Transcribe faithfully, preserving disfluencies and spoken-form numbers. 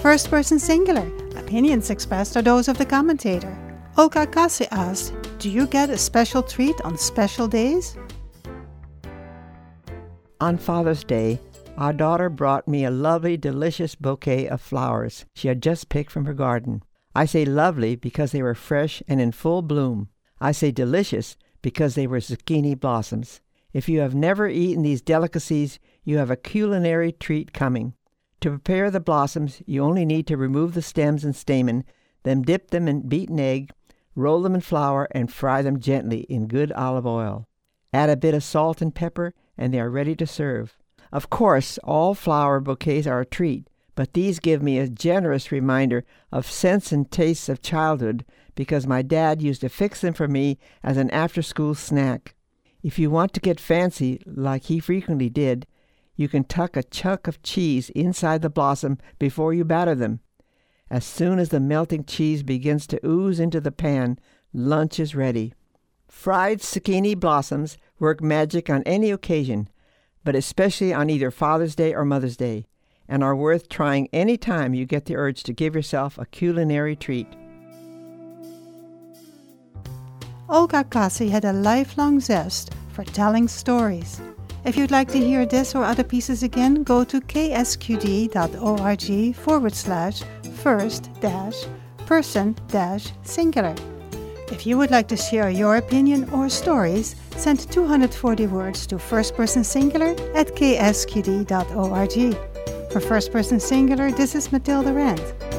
First person singular. Opinions expressed are those of the commentator. Olga Kasi asked, do you get a special treat on special days? On Father's Day, our daughter brought me a lovely, delicious bouquet of flowers she had just picked from her garden. I say lovely because they were fresh and in full bloom. I say delicious because they were zucchini blossoms. If you have never eaten these delicacies, you have a culinary treat coming. To prepare the blossoms, you only need to remove the stems and stamen, then dip them in beaten egg, roll them in flour, and fry them gently in good olive oil. Add a bit of salt and pepper, and they are ready to serve. Of course, all flower bouquets are a treat, but these give me a generous reminder of scents and tastes of childhood because my dad used to fix them for me as an after-school snack. If you want to get fancy, like he frequently did, you can tuck a chunk of cheese inside the blossom before you batter them. As soon as the melting cheese begins to ooze into the pan, lunch is ready. Fried zucchini blossoms work magic on any occasion, but especially on either Father's Day or Mother's Day, and are worth trying any time you get the urge to give yourself a culinary treat. Olga Kasi had a lifelong zest for telling stories. If you'd like to hear this or other pieces again, go to ksqd.org forward slash first dash person dash singular. If you would like to share your opinion or stories, send two hundred forty words to first person singular at ksqd dot org. For First Person Singular, this is Matilda Rand.